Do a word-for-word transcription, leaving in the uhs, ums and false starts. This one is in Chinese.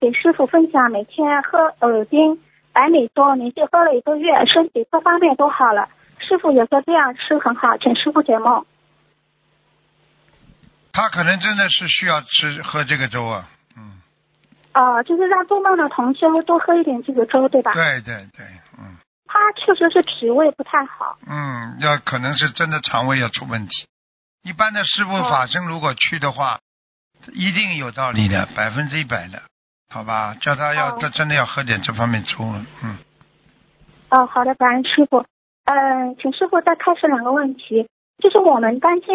给师傅分享，每天喝耳钉白米粥，连续喝了一个月，身体各方面都好了。师傅也说这样吃很好，请师傅解梦。 他可能真的是需要吃喝这个粥啊，嗯。 哦、呃，就是让做梦的同修多喝一点这个粥，对吧？ 对对对，嗯。 他确实是脾胃不太好。 嗯，要可能是真的肠胃要出问题。一般的师傅法身如果去的话，哦、一定有道理的，百分之一百的，好吧？叫他要，他、哦、真的要喝点这方面粥了，嗯。 哦，好的，感恩师傅。嗯、呃，请师傅再开始两个问题，就是我们担心